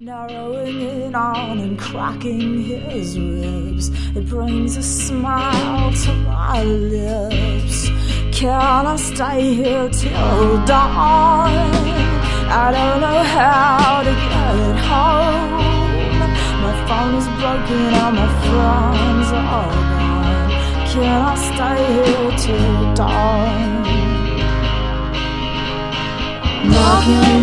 narrowing in on and cracking his ribs. It brings a smile to my lips. Can I stay here till dawn? I don't know how to get home. My phone is broken and my friends are gone. Can I stay here till dawn? Knocking